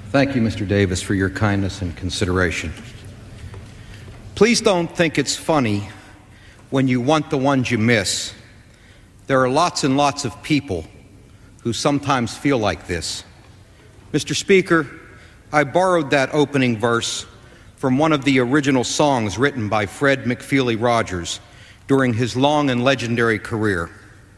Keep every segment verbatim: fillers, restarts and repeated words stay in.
Thank you, Mister Davis, for your kindness and consideration. Please don't think it's funny when you want the ones you miss. There are lots and lots of people who sometimes feel like this. Mister Speaker, I borrowed that opening verse from one of the original songs written by Fred McFeely Rogers during his long and legendary career.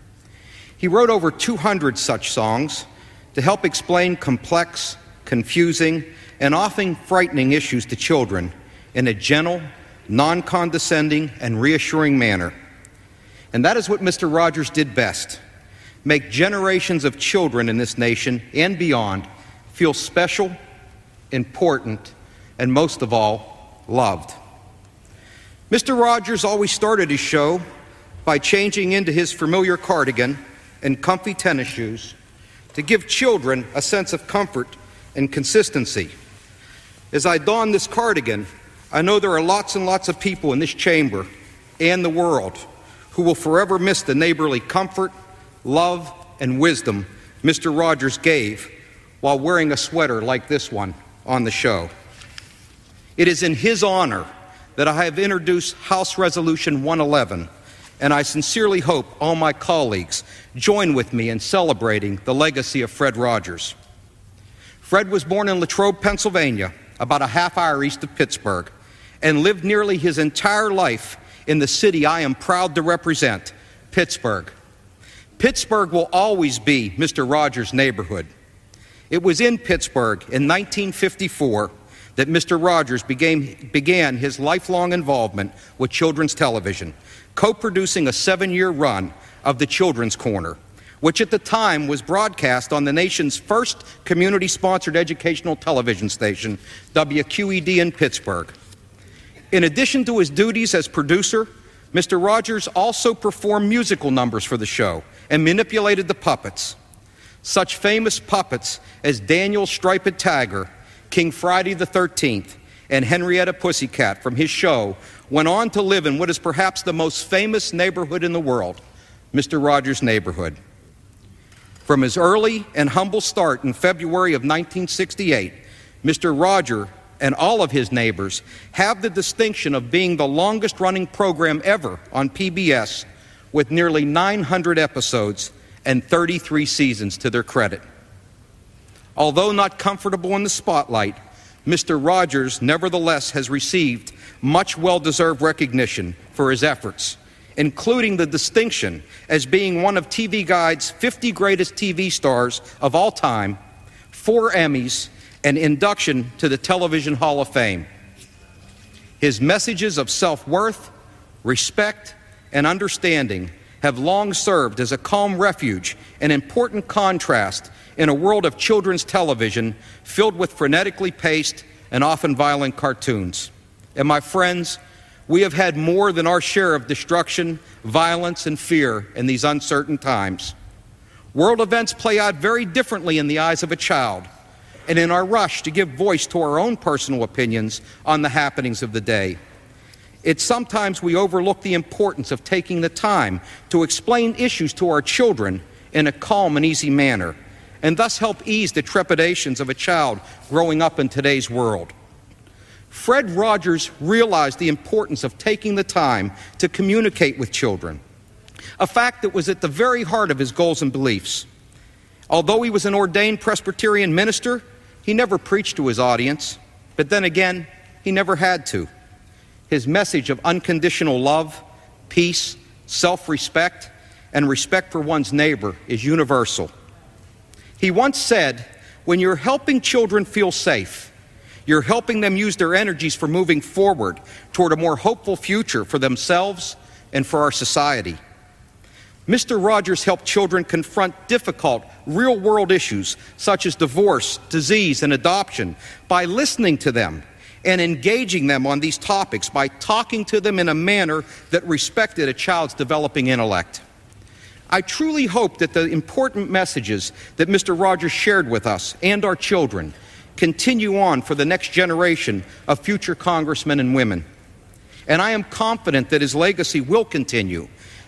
He wrote over two hundred such songs to help explain complex, confusing, and often frightening issues to children in a gentle, non-condescending, and reassuring manner. And that is what Mister Rogers did best: make generations of children in this nation and beyond feel special, important, and most of all, loved. Mister Rogers always started his show by changing into his familiar cardigan and comfy tennis shoes to give children a sense of comfort and consistency. As I don this cardigan, I know there are lots and lots of people in this chamber and the world who will forever miss the neighborly comfort, love, and wisdom Mister Rogers gave while wearing a sweater like this one on the show. It is in his honor that I have introduced House Resolution one eleven, and I sincerely hope all my colleagues join with me in celebrating the legacy of Fred Rogers. Fred was born in Latrobe, Pennsylvania, about a half hour east of Pittsburgh, and lived nearly his entire life in the city I am proud to represent, Pittsburgh. Pittsburgh will always be Mister Rogers' neighborhood. It was in Pittsburgh in nineteen fifty-four that Mister Rogers began, began his lifelong involvement with children's television, co-producing a seven-year run of the Children's Corner, which at the time was broadcast on the nation's first community-sponsored educational television station, W Q E D in Pittsburgh. In addition to his duties as producer, Mister Rogers also performed musical numbers for the show and manipulated the puppets. Such famous puppets as Daniel Striped Tiger, King Friday the thirteenth, and Henrietta Pussycat from his show went on to live in what is perhaps the most famous neighborhood in the world, Mister Rogers' neighborhood. From his early and humble start in February of nineteen sixty-eight, Mister Rogers and all of his neighbors have the distinction of being the longest-running program ever on P B S, with nearly nine hundred episodes and thirty-three seasons to their credit. Although not comfortable in the spotlight, Mister Rogers nevertheless has received much well-deserved recognition for his efforts, including the distinction as being one of T V Guide's fifty greatest T V stars of all time, four Emmys, and induction to the Television Hall of Fame. His messages of self-worth, respect, and understanding have long served as a calm refuge and important contrast in a world of children's television filled with frenetically paced and often violent cartoons. And my friends, we have had more than our share of destruction, violence, and fear in these uncertain times. World events play out very differently in the eyes of a child, and in our rush to give voice to our own personal opinions on the happenings of the day, it's sometimes we overlook the importance of taking the time to explain issues to our children in a calm and easy manner, and thus help ease the trepidations of a child growing up in today's world. Fred Rogers realized the importance of taking the time to communicate with children, a fact that was at the very heart of his goals and beliefs. Although he was an ordained Presbyterian minister, he never preached to his audience, but then again, he never had to. His message of unconditional love, peace, self-respect, and respect for one's neighbor is universal. He once said, "When you're helping children feel safe, you're helping them use their energies for moving forward toward a more hopeful future for themselves and for our society." Mister Rogers helped children confront difficult, real-world issues such as divorce, disease, and adoption by listening to them and engaging them on these topics by talking to them in a manner that respected a child's developing intellect. I truly hope that the important messages that Mister Rogers shared with us and our children continue on for the next generation of future congressmen and women. And I am confident that his legacy will continue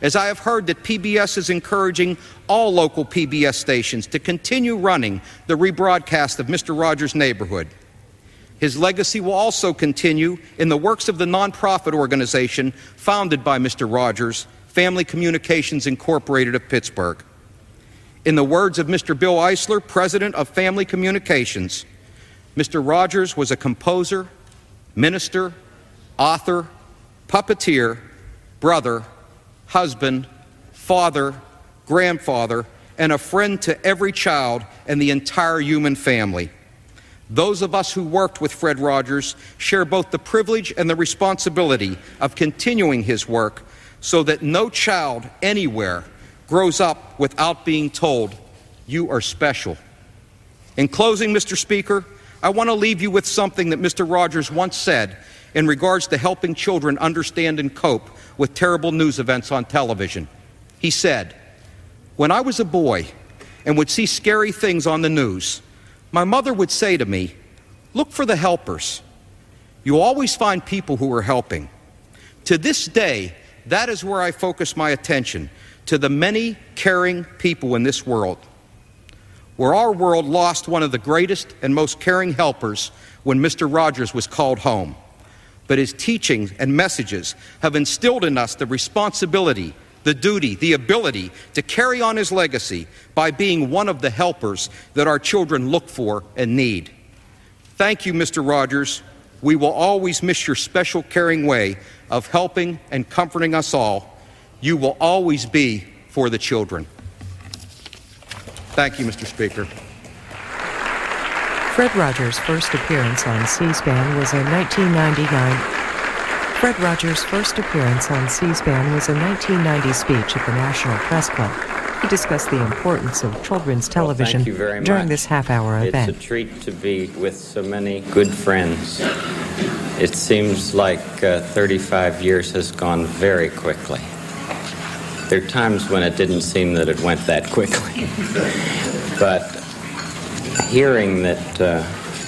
as I have heard that P B S is encouraging all local P B S stations to continue running the rebroadcast of Mister Rogers' Neighborhood. His legacy will also continue in the works of the nonprofit organization founded by Mister Rogers, Family Communications Incorporated of Pittsburgh. In the words of Mister Bill Eisler, president of Family Communications, Mister Rogers was a composer, minister, author, puppeteer, brother, husband, father, grandfather, and a friend to every child and the entire human family. Those of us who worked with Fred Rogers share both the privilege and the responsibility of continuing his work so that no child anywhere grows up without being told, "You are special." In closing, Mister Speaker, I want to leave you with something that Mister Rogers once said in regards to helping children understand and cope with terrible news events on television. He said, "When I was a boy and would see scary things on the news, my mother would say to me, 'Look for the helpers. You'll always find people who are helping.' To this day, that is where I focus my attention, to the many caring people in this world. Where our world lost one of the greatest and most caring helpers when Mister Rogers was called home. But his teachings and messages have instilled in us the responsibility, the duty, the ability to carry on his legacy by being one of the helpers that our children look for and need. Thank you, Mister Rogers. We will always miss your special, caring way of helping and comforting us all. You will always be for the children." Thank you, Mister Speaker. Fred Rogers' first appearance on C-SPAN was in nineteen ninety-nine. Fred Rogers' first appearance on C-SPAN was a nineteen ninety speech at the National Press Club. He discussed the importance of children's television well, during much. this half-hour event. It's a treat to be with so many good friends. It seems like uh, thirty-five years has gone very quickly. There are times when it didn't seem that it went that quickly. But hearing that, uh,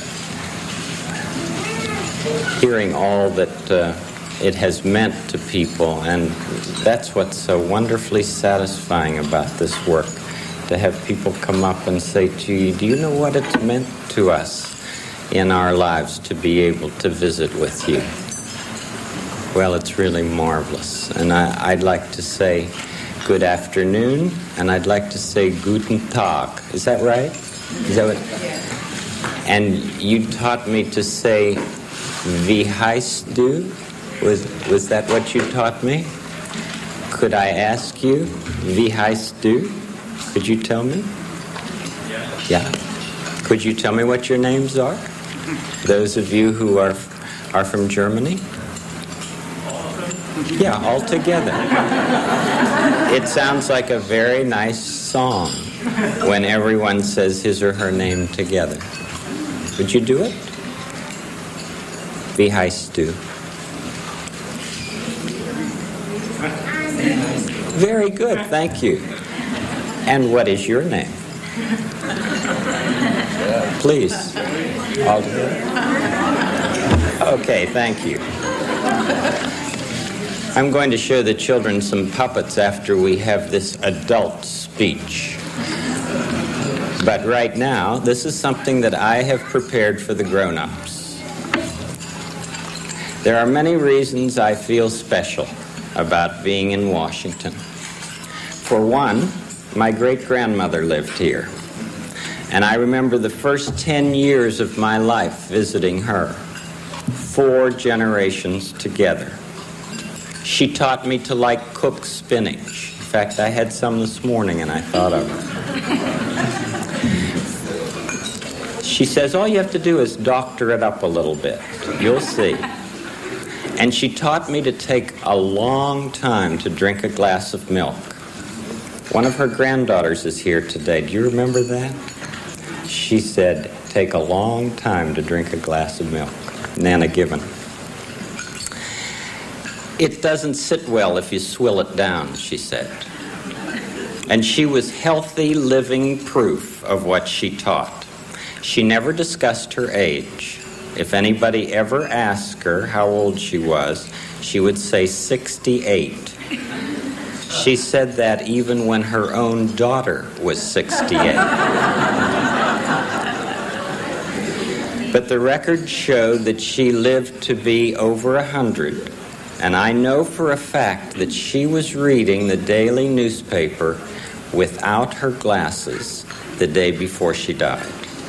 hearing all that uh, it has meant to people, and that's what's so wonderfully satisfying about this work, to have people come up and say to you, "Do you know what it's meant to us in our lives to be able to visit with you?" Well, it's really marvelous. And I, I'd like to say good afternoon, and I'd like to say guten Tag. Is that right? Is that what? And you taught me to say, "Wie heißt du?" Was, was that what you taught me? Could I ask you, "Wie heißt du?" Could you tell me? Yeah. Could you tell me what your names are? Those of you who are are from Germany? Yeah, all together. It sounds like a very nice song when everyone says his or her name together. Would you do it? Wie heißt du? Very good, thank you. And what is your name? Please. All together. Okay, thank you. I'm going to show the children some puppets after we have this adult speech. But right now, this is something that I have prepared for the grown-ups. There are many reasons I feel special about being in Washington. For one, my great-grandmother lived here, and I remember the first ten years of my life visiting her, four generations together. She taught me to like cooked spinach. In fact, I had some this morning and I thought of her. She says, all you have to do is doctor it up a little bit. You'll see. And she taught me to take a long time to drink a glass of milk. One of her granddaughters is here today. Do you remember that? She said, take a long time to drink a glass of milk. Nana Given. It doesn't sit well if you swill it down, she said. And she was healthy, living proof of what she taught. She never discussed her age. If anybody ever asked her how old she was, she would say sixty-eight. She said that even when her own daughter was sixty-eight. But the record showed that she lived to be over a hundred, and I know for a fact that she was reading the daily newspaper without her glasses the day before she died.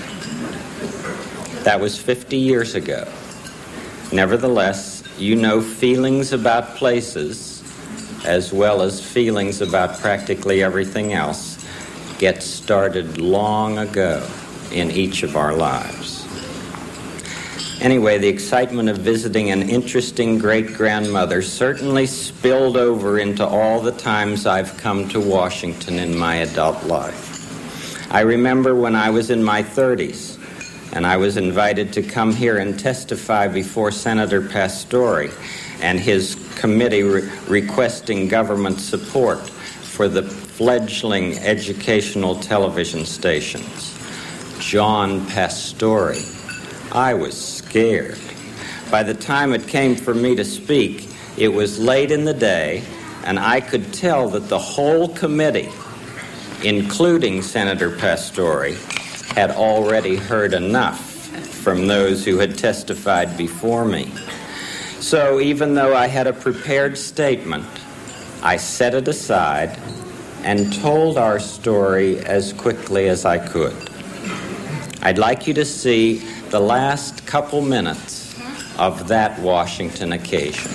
That was fifty years ago. Nevertheless, you know, feelings about places, as well as feelings about practically everything else, get started long ago in each of our lives. Anyway, the excitement of visiting an interesting great-grandmother certainly spilled over into all the times I've come to Washington in my adult life. I remember when I was in my thirties, and I was invited to come here and testify before Senator Pastore and his committee re- requesting government support for the fledgling educational television stations. John Pastore. I was scared. By the time it came for me to speak, it was late in the day, and I could tell that the whole committee, including Senator Pastore, had already heard enough from those who had testified before me. So even though I had a prepared statement, I set it aside and told our story as quickly as I could. I'd like you to see the last couple minutes of that Washington occasion.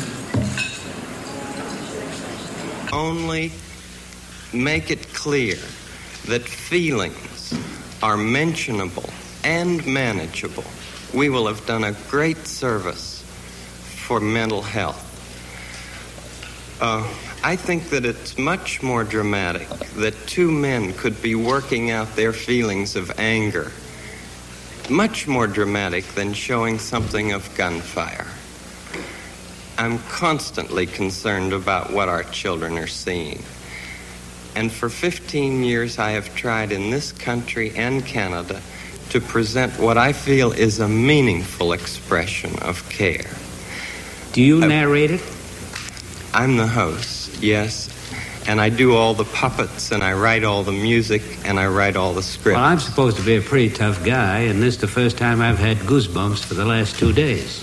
Only make it clear that feelings are mentionable and manageable. We will have done a great service for mental health. Uh, I think that it's much more dramatic that two men could be working out their feelings of anger. Much more dramatic than showing something of gunfire. I'm constantly concerned about what our children are seeing. And for fifteen years, I have tried in this country and Canada to present what I feel is a meaningful expression of care. Do you narrate it? I'm the host, yes. And I do all the puppets, and I write all the music, and I write all the scripts. Well, I'm supposed to be a pretty tough guy, and this is the first time I've had goosebumps for the last two days.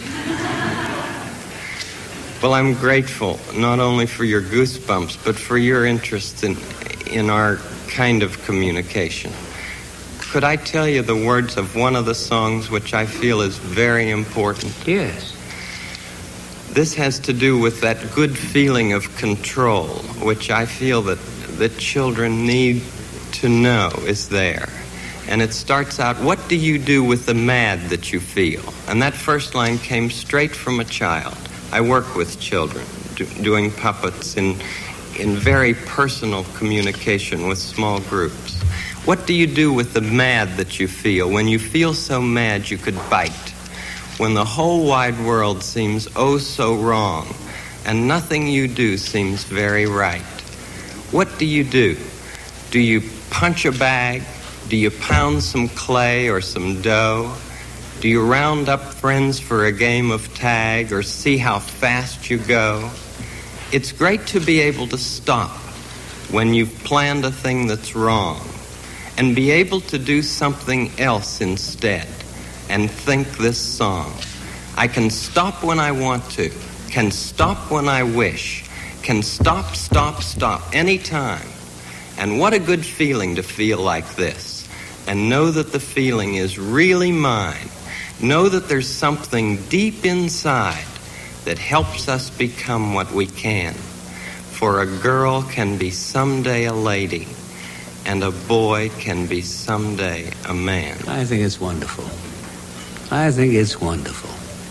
Well, I'm grateful not only for your goosebumps, but for your interest in, in our kind of communication. Could I tell you the words of one of the songs which I feel is very important? Yes. This has to do with that good feeling of control, which I feel that, that children need to know is there. And it starts out, what do you do with the mad that you feel? And that first line came straight from a child. I work with children, do, doing puppets in, in very personal communication with small groups. What do you do with the mad that you feel? When you feel so mad you could bite. When the whole wide world seems oh so wrong, and nothing you do seems very right. What do you do? Do you punch a bag? Do you pound some clay or some dough? Do you round up friends for a game of tag or see how fast you go? It's great to be able to stop when you've planned a thing that's wrong and be able to do something else instead. And think this song. I can stop when I want to, can stop when I wish, can stop, stop, stop anytime. And what a good feeling to feel like this and know that the feeling is really mine. Know that there's something deep inside that helps us become what we can. For a girl can be someday a lady, and a boy can be someday a man. I think it's wonderful. I think it's wonderful.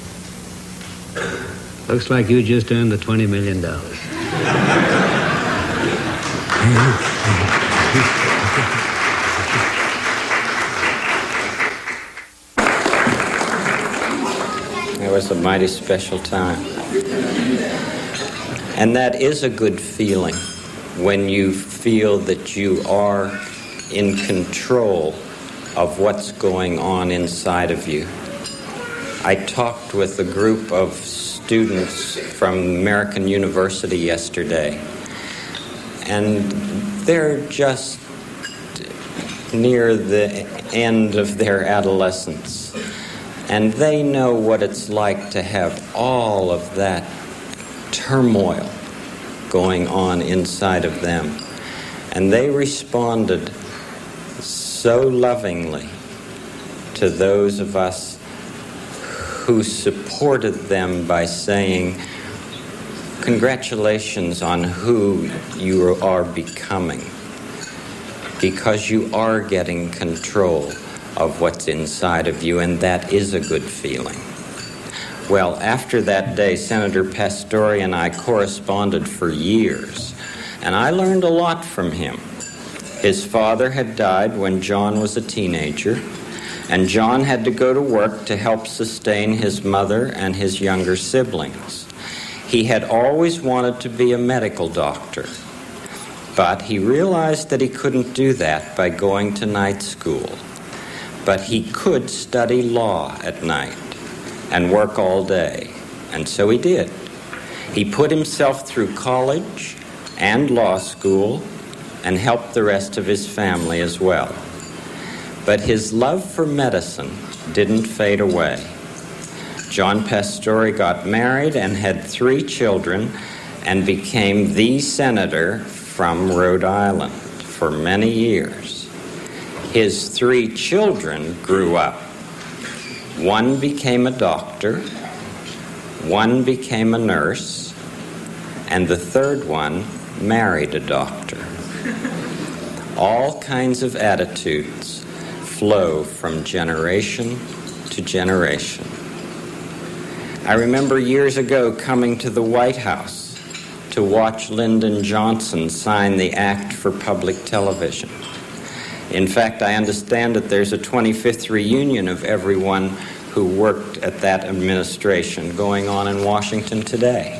Looks like you just earned the twenty million dollars. It was a mighty special time. And that is a good feeling when you feel that you are in control of what's going on inside of you. I talked with a group of students from American University yesterday, and they're just near the end of their adolescence. And they know what it's like to have all of that turmoil going on inside of them. And they responded so lovingly to those of us who supported them by saying, congratulations on who you are becoming, because you are getting control of what's inside of you, and that is a good feeling. Well, after that day, Senator Pastore and I corresponded for years, and I learned a lot from him. His father had died when John was a teenager, and John had to go to work to help sustain his mother and his younger siblings. He had always wanted to be a medical doctor, but he realized that he couldn't do that by going to night school. But he could study law at night and work all day, and so he did. He put himself through college and law school and helped the rest of his family as well. But his love for medicine didn't fade away. John Pastore got married and had three children and became the senator from Rhode Island for many years. His three children grew up. One became a doctor, one became a nurse, and the third one married a doctor. All kinds of attitudes flow from generation to generation. I remember years ago coming to the White House to watch Lyndon Johnson sign the Act for Public Television. In fact, I understand that there's a twenty-fifth reunion of everyone who worked at that administration going on in Washington today.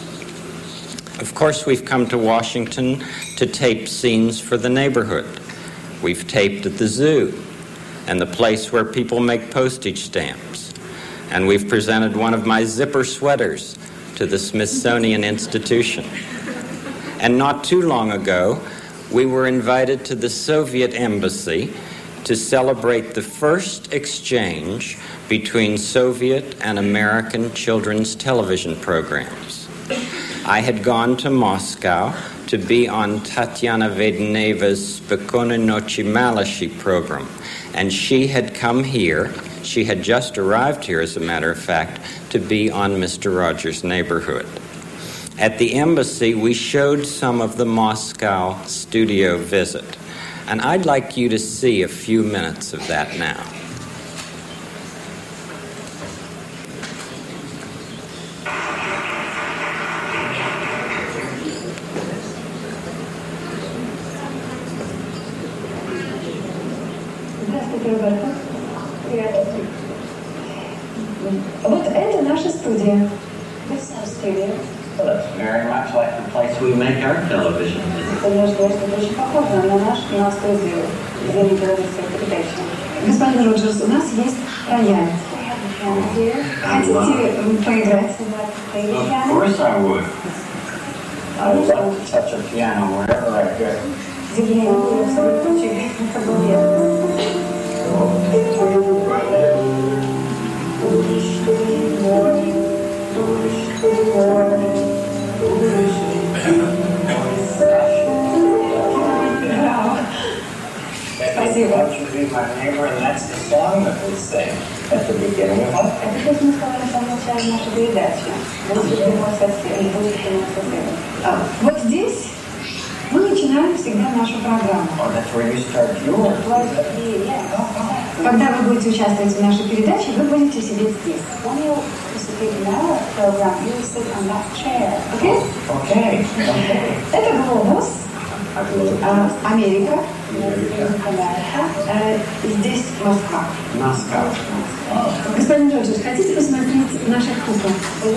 Of course, we've come to Washington to tape scenes for the neighborhood. We've taped at the zoo and the place where people make postage stamps. And we've presented one of my zipper sweaters to the Smithsonian Institution. And not too long ago, we were invited to the Soviet embassy to celebrate the first exchange between Soviet and American children's television programs. I had gone to Moscow to be on Tatiana Vedeneva's Spokojnej Noci Malachi program, and she had come here, she had just arrived here, as a matter of fact, to be on Mister Rogers' Neighborhood. At the embassy, we showed some of the Moscow studio visit, and I'd like you to see a few minutes of that now. Вот это наша студия. This is our studio. Well, it's very much like the place we make our television. Господин Роджерс, у нас есть рояль. Хотите поиграть? Of course I would. I would love to touch a piano wherever I go. Спасибо. Won't you be my neighbor? And that's the song that we sing at the beginning of our Это песня, которая начала нашу передачу. Будьте прямой сосед, не будьте прямой соседом. Вот здесь мы начинаем всегда нашу программу. Oh, that's where you start yours. Когда вы будете участвовать в нашей передаче, вы будете сидеть здесь. Окей? Okay, okay. Это глобус. А, Америка. А, здесь Москва. Moscow. Господин Роджерс, хотите посмотреть наших кукол?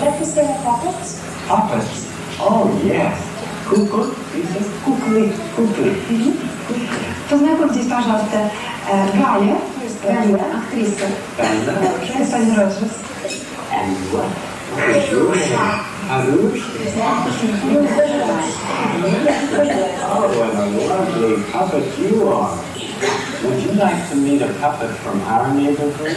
Puppets. Oh, yes. Кукол? Куклы. Куклы. Познакомьтесь, пожалуйста, Галя, Галя, актриса. Господин Роджерс. And what? Harush? Oh, what a lovely puppet you are. Would you like to meet a puppet from our neighborhood?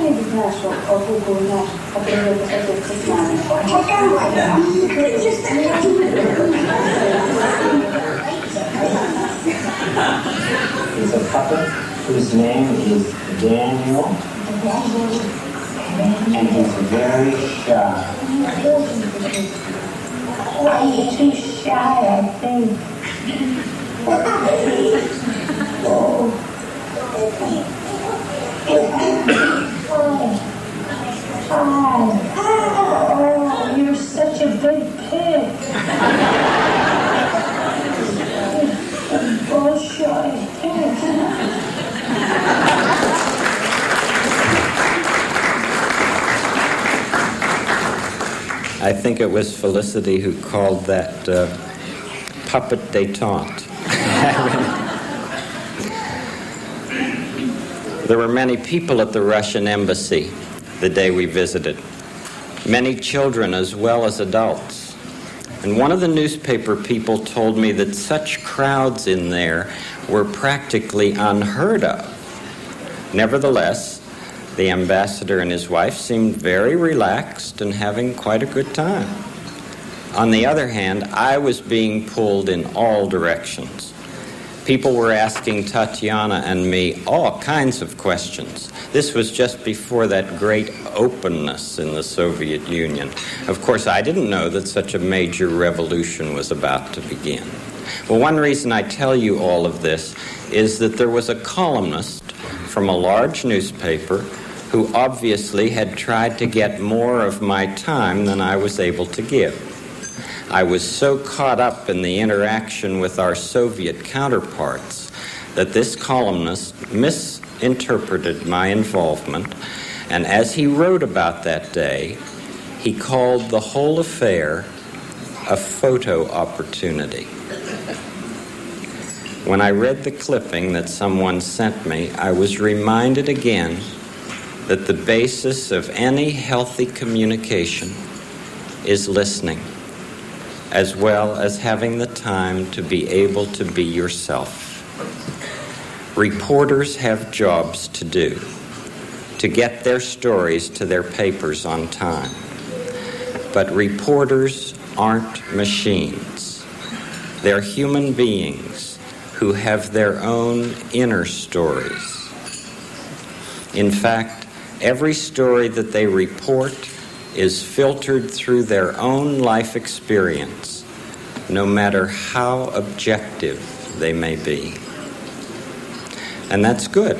He's a puppet whose name is Daniel, and he's very shy. I'm too shy, I think. Oh. Oh, you're such a big pig. Oh, shy pig. I think it was Felicity who called that uh, puppet détente. There were many people at the Russian embassy the day we visited, many children as well as adults. And one of the newspaper people told me that such crowds in there were practically unheard of. Nevertheless, the ambassador and his wife seemed very relaxed and having quite a good time. On the other hand, I was being pulled in all directions. People were asking Tatiana and me all kinds of questions. This was just before that great openness in the Soviet Union. Of course, I didn't know that such a major revolution was about to begin. Well, one reason I tell you all of this is that there was a columnist from a large newspaper who obviously had tried to get more of my time than I was able to give. I was so caught up in the interaction with our Soviet counterparts that this columnist misinterpreted my involvement, and as he wrote about that day, he called the whole affair a photo opportunity. When I read the clipping that someone sent me, I was reminded again that the basis of any healthy communication is listening, as well as having the time to be able to be yourself. Reporters have jobs to do, to get their stories to their papers on time. But reporters aren't machines. They're human beings who have their own inner stories. In fact, every story that they report is filtered through their own life experience, no matter how objective they may be. And that's good.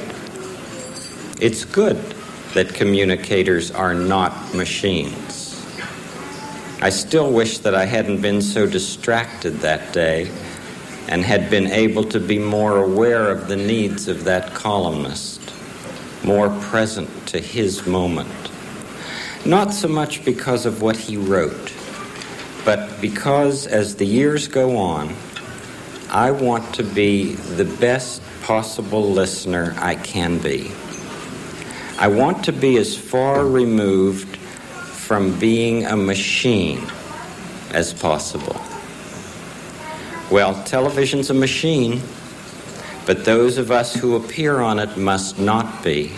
It's good that communicators are not machines. I still wish that I hadn't been so distracted that day and had been able to be more aware of the needs of that columnist, more present to his moment. Not so much because of what he wrote, but because as the years go on, I want to be the best possible listener I can be. I want to be as far removed from being a machine as possible. Well, television's a machine, but those of us who appear on it must not be.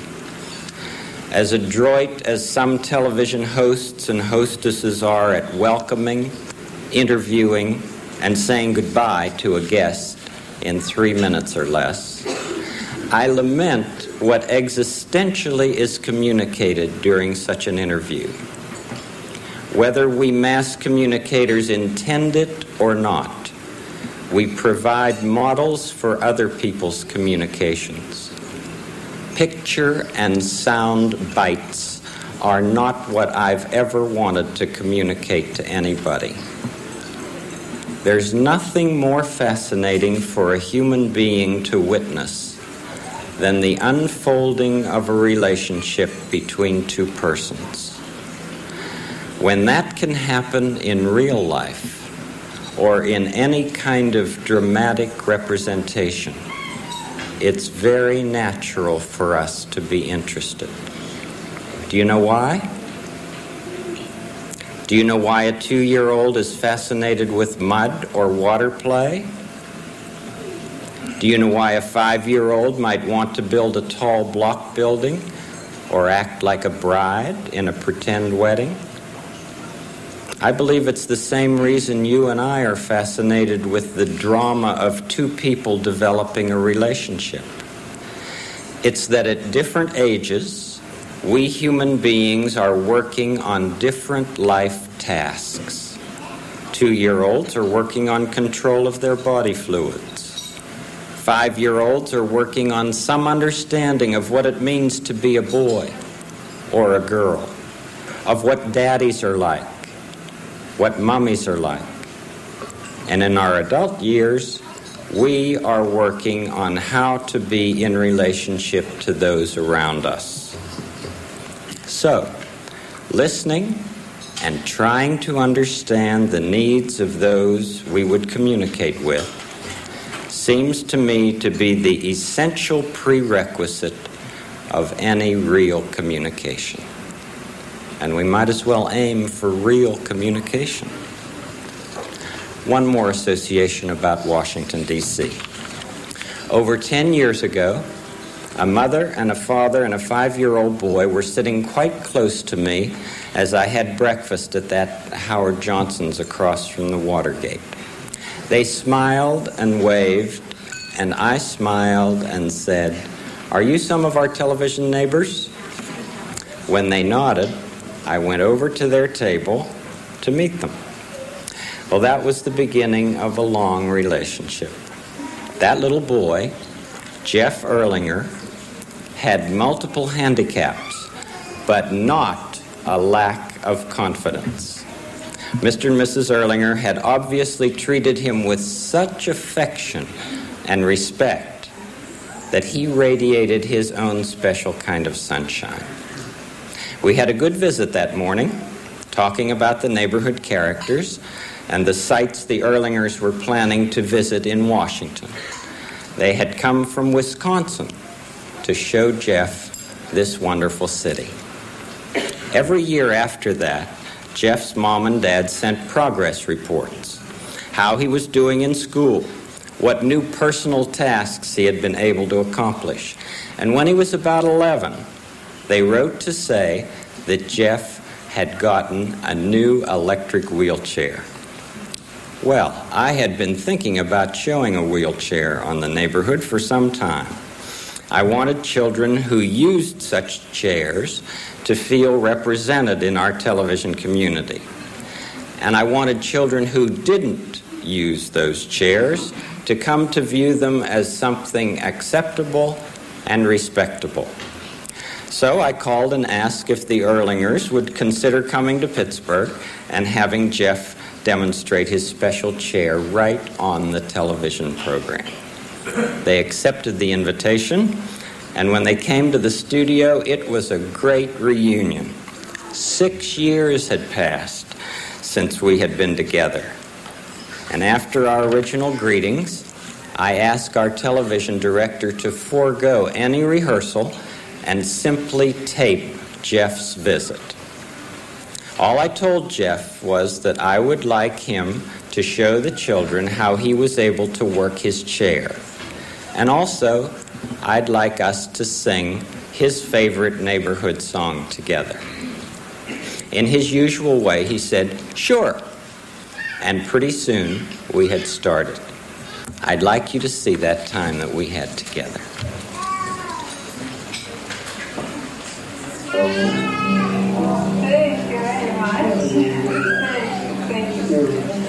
As adroit as some television hosts and hostesses are at welcoming, interviewing, and saying goodbye to a guest in three minutes or less, I lament what existentially is communicated during such an interview. Whether we mass communicators intend it or not, we provide models for other people's communications. Picture and sound bites are not what I've ever wanted to communicate to anybody. There's nothing more fascinating for a human being to witness than the unfolding of a relationship between two persons. When that can happen in real life, or in any kind of dramatic representation, it's very natural for us to be interested. Do you know why? Do you know why a two-year-old is fascinated with mud or water play? Do you know why a five-year-old might want to build a tall block building or act like a bride in a pretend wedding? I believe it's the same reason you and I are fascinated with the drama of two people developing a relationship. It's that at different ages, we human beings are working on different life tasks. Two-year-olds are working on control of their body fluids. Five-year-olds are working on some understanding of what it means to be a boy or a girl, of what daddies are like, what mummies are like. And in our adult years, we are working on how to be in relationship to those around us. So, listening and trying to understand the needs of those we would communicate with seems to me to be the essential prerequisite of any real communication. And we might as well aim for real communication. One more association about Washington, D C Over ten years ago, a mother and a father and a five-year-old boy were sitting quite close to me as I had breakfast at that Howard Johnson's across from the Watergate. They smiled and waved, and I smiled and said, "Are you some of our television neighbors?" When they nodded, I went over to their table to meet them. Well, that was the beginning of a long relationship. That little boy, Jeff Erlinger, had multiple handicaps, but not a lack of confidence. Mister and Missus Erlinger had obviously treated him with such affection and respect that he radiated his own special kind of sunshine. We had a good visit that morning, talking about the neighborhood characters and the sites the Erlingers were planning to visit in Washington. They had come from Wisconsin to show Jeff this wonderful city. Every year after that, Jeff's mom and dad sent progress reports, how he was doing in school, what new personal tasks he had been able to accomplish. And when he was about eleven, they wrote to say that Jeff had gotten a new electric wheelchair. Well, I had been thinking about showing a wheelchair on the neighborhood for some time. I wanted children who used such chairs to feel represented in our television community. And I wanted children who didn't use those chairs to come to view them as something acceptable and respectable. So I called and asked if the Erlingers would consider coming to Pittsburgh and having Jeff demonstrate his special chair right on the television program. They accepted the invitation, and when they came to the studio, it was a great reunion. Six years had passed since we had been together. And after our original greetings, I asked our television director to forego any rehearsal and simply tape Jeff's visit. All I told Jeff was that I would like him to show the children how he was able to work his chair. And also, I'd like us to sing his favorite neighborhood song together. In his usual way, he said, "Sure." And pretty soon, we had started. I'd like you to see that time that we had together. Thank you very much. Thank you.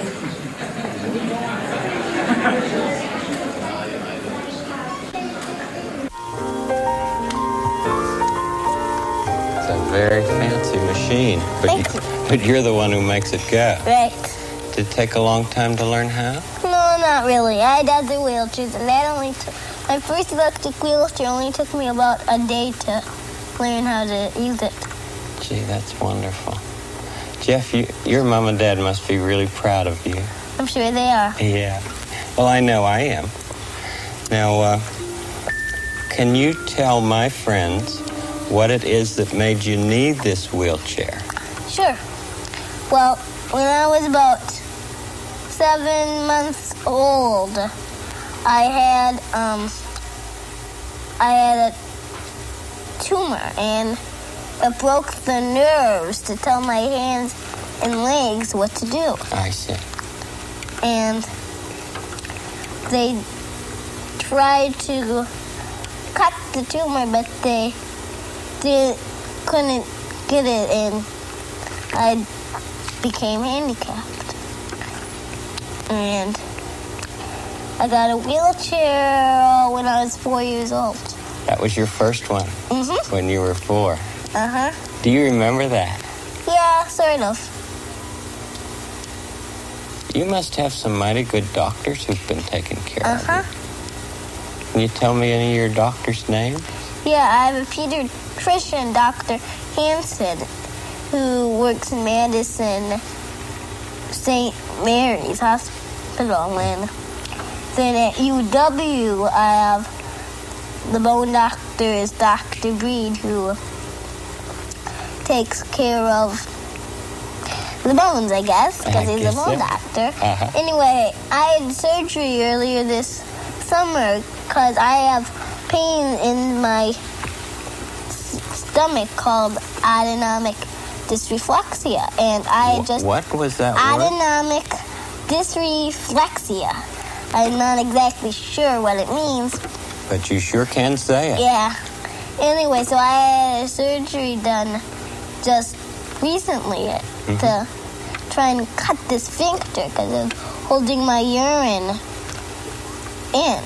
It's a very fancy machine, but, you, but you're the one who makes it go. Right. Did it take a long time to learn how? No, not really. I had other wheelchairs, and that only took... My first electric wheelchair only took me about a day to learn how to use it. Gee, that's wonderful. Jeff, you, your mom and dad must be really proud of you. I'm sure they are. Yeah. Well, I know I am. Now, uh, can you tell my friends what it is that made you need this wheelchair? Sure. Well, when I was about seven months old, I had um, I had a tumor, and it broke the nerves to tell my hands and legs what to do. I see. And they tried to cut the tumor, but they did, couldn't get it, and I became handicapped. And I got a wheelchair when I was four years old. That was your first one? Mm-hmm. When you were four? Uh-huh. Do you remember that? Yeah, sort of. You must have some mighty good doctors who've been taking care Uh-huh. of you. Can you tell me any of your doctors' names? Yeah, I have a pediatrician, Doctor Hansen, who works in Madison Saint Mary's Hospital. And then at U W, I have the bone doctor is Doctor Breed, who takes care of the bones, I guess, because he's a guess bone so. doctor. Uh-huh. Anyway, I had surgery earlier this summer because I have pain in my s- stomach called autonomic dysreflexia, and I Wh- just What was that word? autonomic dysreflexia. I'm not exactly sure what it means. But you sure can say it. Yeah. Anyway, so I had a surgery done just recently to try and cut this sphincter because of holding my urine in.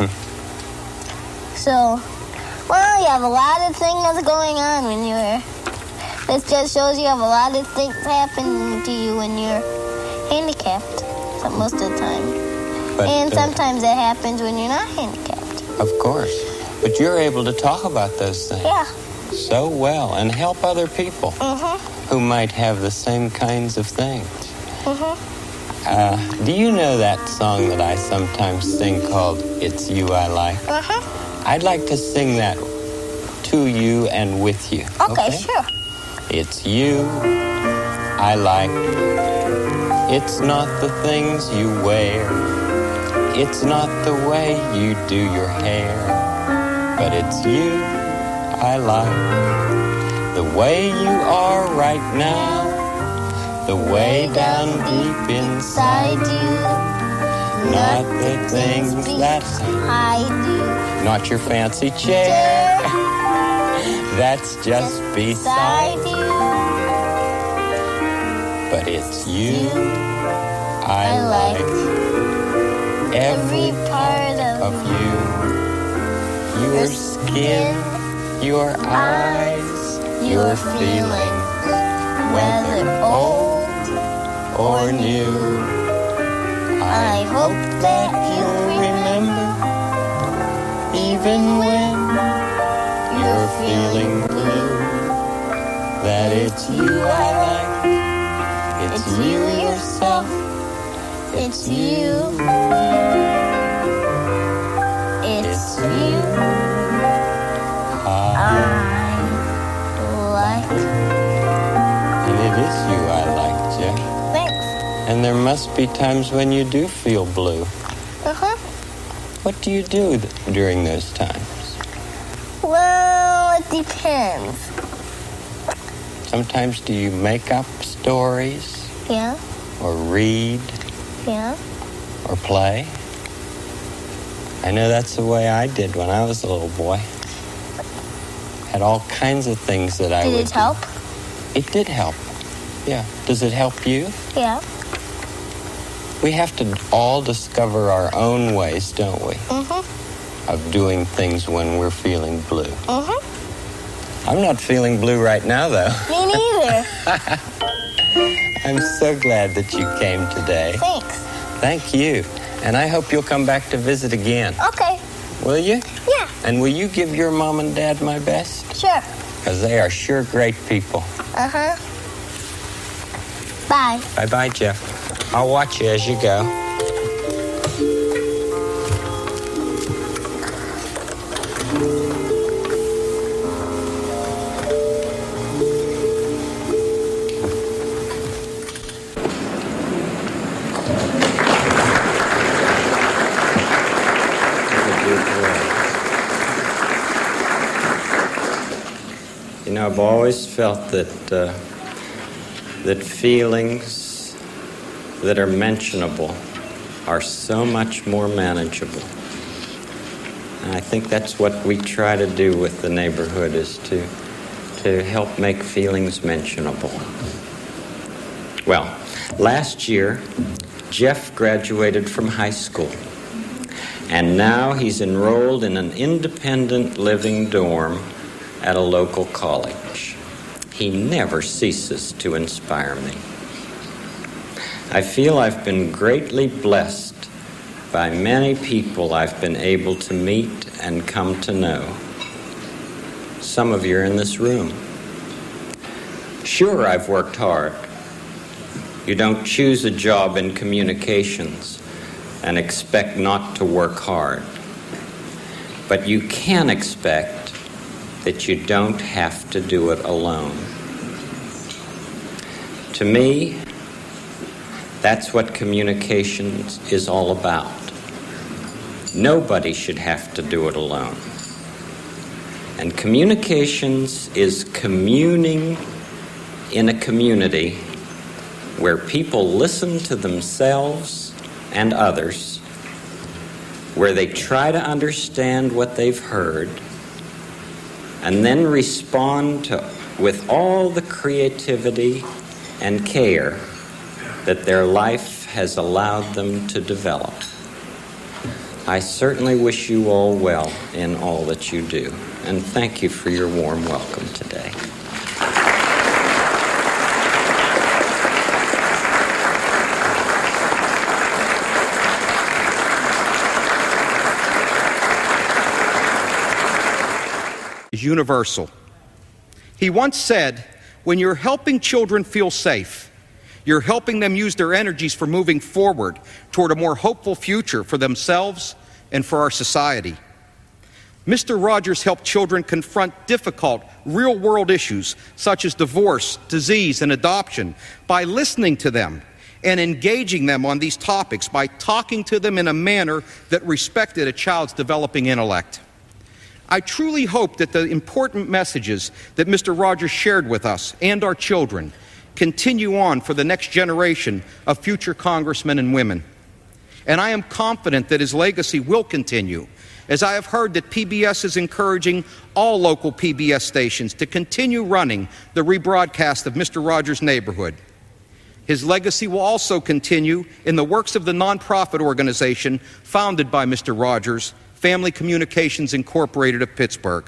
So, well, you have a lot of things going on when you're... This just shows you have a lot of things happen to you when you're handicapped, so most of the time. But, and uh, sometimes it happens when you're not handicapped. Of course. But you're able to talk about those things Yeah. so well and help other people Mm-hmm. who might have the same kinds of things. Mm-hmm. Uh, do you know that song that I sometimes sing called It's You I Like? Mm-hmm. I'd like to sing that to you and with you. Okay, sure. It's you I like. It's not the things you wear. It's not the way you do your hair. But it's you I like. The way you are right now. The way down deep inside you. Not the things that I do. Not your fancy chair. That's just beside you. But it's you I like. Every part of you. Your skin, your eyes, your feelings. Whether old or new. I hope that you'll remember, even when you're feeling blue, that it's you I like. It's you yourself. It's you. It's you I like. And it is you I like, Jeff. Thanks. And there must be times when you do feel blue. Uh-huh. What do you do th- during those times? Well, it depends. Sometimes do you make up stories Yeah, or read yeah. or play? I know that's the way I did when I was a little boy. Had all kinds of things that I Did would it help? do. It did help. Yeah. Does it help you? Yeah. We have to all discover our own ways, don't we, Mm-hmm. of doing things when we're feeling blue. Mm-hmm. I'm not feeling blue right now, though. Me neither. I'm so glad that you came today. Thanks. Thank you. And I hope you'll come back to visit again. Okay. Will you? Yeah. And will you give your mom and dad my best? Sure. Because they are sure great people. Uh-huh. Bye. Bye-bye, Jeff. I'll watch you as you go. I've always felt that uh, that feelings that are mentionable are so much more manageable. And I think that's what we try to do with the neighborhood, is to to help make feelings mentionable. Well, last year, Jeff graduated from high school, and now he's enrolled in an independent living dorm at a local college. He never ceases to inspire me. I feel I've been greatly blessed by many people I've been able to meet and come to know. Some of you are in this room. Sure, I've worked hard. You don't choose a job in communications and expect not to work hard. But you can expect that you don't have to do it alone. To me, that's what communications is all about. Nobody should have to do it alone. And communications is communing in a community where people listen to themselves and others, where they try to understand what they've heard, and then respond to with all the creativity and care that their life has allowed them to develop. I certainly wish you all well in all that you do, and thank you for your warm welcome today. Is universal. He once said, when you're helping children feel safe, you're helping them use their energies for moving forward toward a more hopeful future for themselves and for our society. Mister Rogers helped children confront difficult, real-world issues such as divorce, disease, and adoption by listening to them and engaging them on these topics by talking to them in a manner that respected a child's developing intellect. I truly hope that the important messages that Mister Rogers shared with us and our children continue on for the next generation of future congressmen and women. And I am confident that his legacy will continue, as I have heard that P B S is encouraging all local P B S stations to continue running the rebroadcast of Mister Rogers' Neighborhood. His legacy will also continue in the works of the nonprofit organization founded by Mister Rogers, Family Communications Incorporated of Pittsburgh.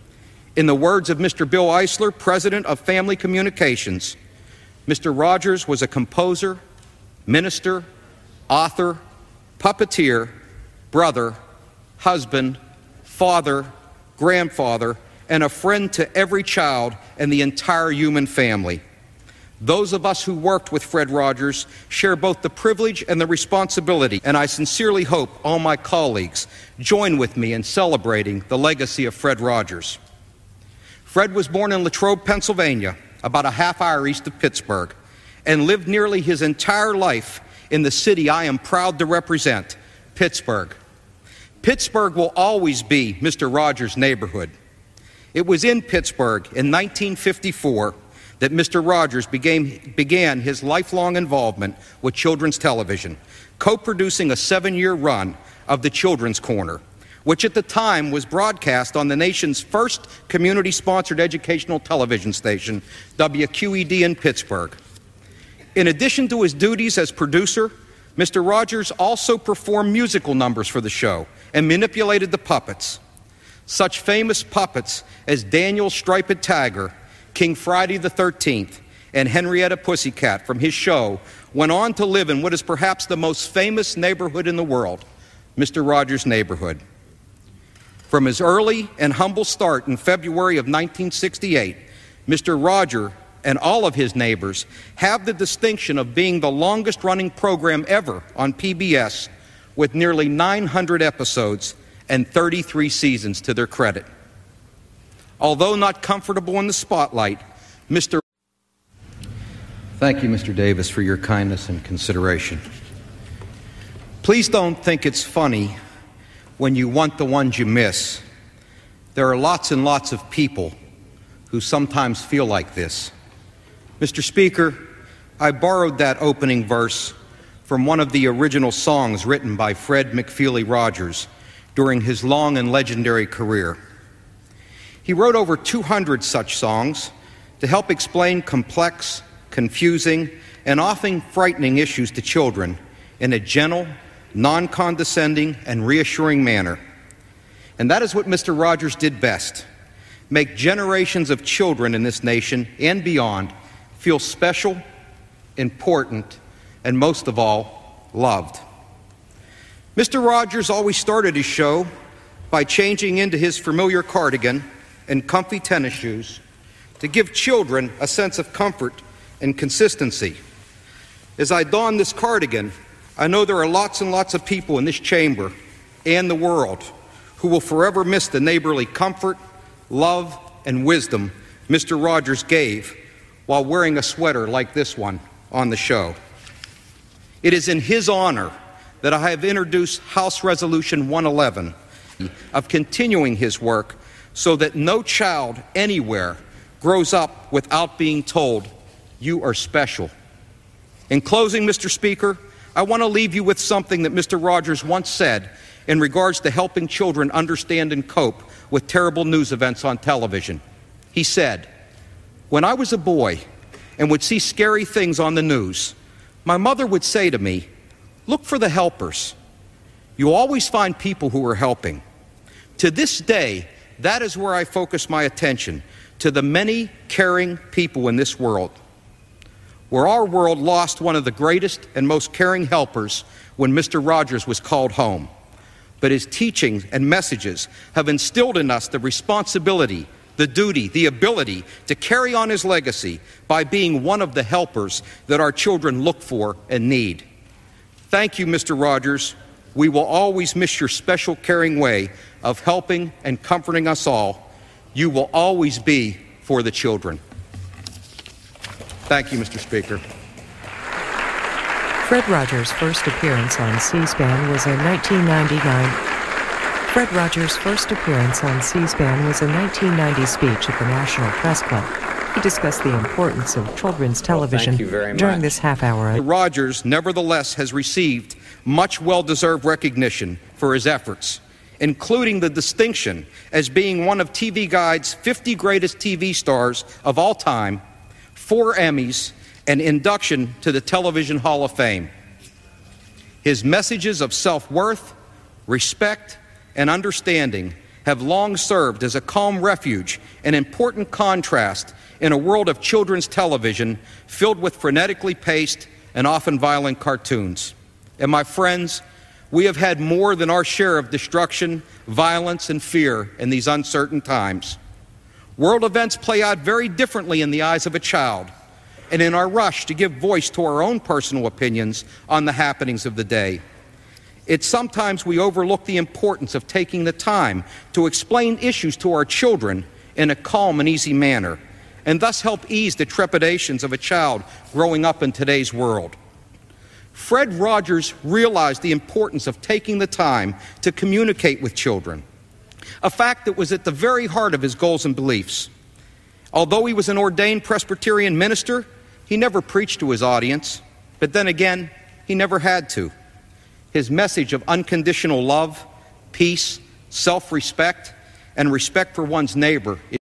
In the words of Mister Bill Eisler, president of Family Communications, Mister Rogers was a composer, minister, author, puppeteer, brother, husband, father, grandfather, and a friend to every child and the entire human family. Those of us who worked with Fred Rogers share both the privilege and the responsibility, and I sincerely hope all my colleagues join with me in celebrating the legacy of Fred Rogers. Fred was born in Latrobe, Pennsylvania, about a half hour east of Pittsburgh, and lived nearly his entire life in the city I am proud to represent, Pittsburgh. Pittsburgh will always be Mister Rogers' neighborhood. It was in Pittsburgh in nineteen fifty-four that Mister Rogers began, began his lifelong involvement with children's television, co-producing a seven-year run of the Children's Corner, which at the time was broadcast on the nation's first community-sponsored educational television station, W Q E D in Pittsburgh. In addition to his duties as producer, Mister Rogers also performed musical numbers for the show and manipulated the puppets. Such famous puppets as Daniel Striped Tiger, King Friday the thirteenth, and Henrietta Pussycat from his show went on to live in what is perhaps the most famous neighborhood in the world, Mister Rogers' Neighborhood. From his early and humble start in February of nineteen sixty-eight, Mister Rogers and all of his neighbors have the distinction of being the longest-running program ever on P B S, with nearly nine hundred episodes and thirty-three seasons to their credit. Although not comfortable in the spotlight, Mister Thank you, Mister Davis, for your kindness and consideration. Please don't think it's funny when you want the ones you miss. There are lots and lots of people who sometimes feel like this. Mister Speaker, I borrowed that opening verse from one of the original songs written by Fred McFeely Rogers during his long and legendary career. He wrote over two hundred such songs to help explain complex, confusing, and often frightening issues to children in a gentle, non-condescending, and reassuring manner. And that is what Mister Rogers did best: make generations of children in this nation and beyond feel special, important, and most of all, loved. Mister Rogers always started his show by changing into his familiar cardigan and comfy tennis shoes to give children a sense of comfort and consistency. As I don this cardigan, I know there are lots and lots of people in this chamber and the world who will forever miss the neighborly comfort, love, and wisdom Mister Rogers gave while wearing a sweater like this one on the show. It is in his honor that I have introduced House Resolution one eleven of continuing his work so that no child anywhere grows up without being told, "You are special." In closing, Mister Speaker, I want to leave you with something that Mister Rogers once said in regards to helping children understand and cope with terrible news events on television. He said, "When I was a boy and would see scary things on the news, my mother would say to me, 'Look for the helpers. You'll always find people who are helping.' To this day, that is where I focus my attention, to the many caring people in this world. Where our world lost one of the greatest and most caring helpers when Mister Rogers was called home. But his teachings and messages have instilled in us the responsibility, the duty, the ability to carry on his legacy by being one of the helpers that our children look for and need. Thank you, Mister Rogers. We will always miss your special, caring way of helping and comforting us all. You will always be for the children." Thank you, Mister Speaker. Fred Rogers' first appearance on C-SPAN was in nineteen ninety-nine. Fred Rogers' first appearance on C-SPAN was a nineteen ninety speech at the National Press Club. He discussed the importance of children's television well, thank you very during much. this half hour. Rogers, nevertheless, has received much well-deserved recognition for his efforts, including the distinction as being one of T V Guide's fifty greatest T V stars of all time, four Emmys, and induction to the Television Hall of Fame. His messages of self-worth, respect, and understanding have long served as a calm refuge and important contrast in a world of children's television filled with frenetically paced and often violent cartoons. And my friends, we have had more than our share of destruction, violence, and fear in these uncertain times. World events play out very differently in the eyes of a child, and in our rush to give voice to our own personal opinions on the happenings of the day, it's sometimes we overlook the importance of taking the time to explain issues to our children in a calm and easy manner, and thus help ease the trepidations of a child growing up in today's world. Fred Rogers realized the importance of taking the time to communicate with children, a fact that was at the very heart of his goals and beliefs. Although he was an ordained Presbyterian minister, he never preached to his audience, but then again, he never had to. His message of unconditional love, peace, self-respect, and respect for one's neighbor